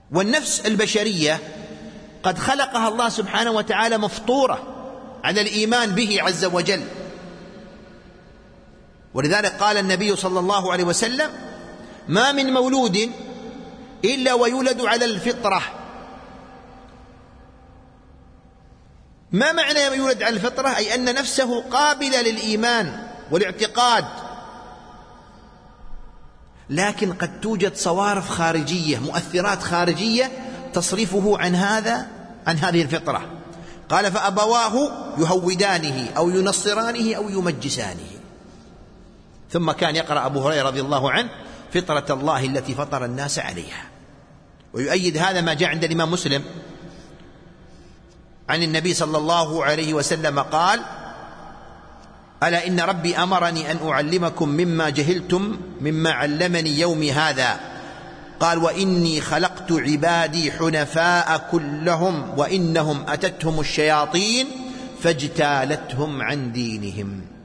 والنفس البشرية قد خلقها الله سبحانه وتعالى مفطورة على الإيمان به عز وجل، ولذلك قال النبي صلى الله عليه وسلم: ما من مولود إلا ويولد على الفطرة. ما معنى يولد على الفطرة؟ أي أن نفسه قابلة للإيمان والاعتقاد، لكن قد توجد صوارف خارجية، مؤثرات خارجية تصرفه عن هذه الفطرة. قال: فأبواه يهودانه أو ينصرانه أو يمجسانه. ثم كان يقرأ أبو هريرة رضي الله عنه: فطرة الله التي فطر الناس عليها. ويؤيد هذا ما جاء عند الإمام مسلم عن النبي صلى الله عليه وسلم قال: ألا إن ربي أمرني أن أعلمكم مما جهلتم مما علمني يومي هذا. قال: وإني خلقت عبادي حنفاء كلهم وإنهم أتتهم الشياطين فاجتالتهم عن دينهم.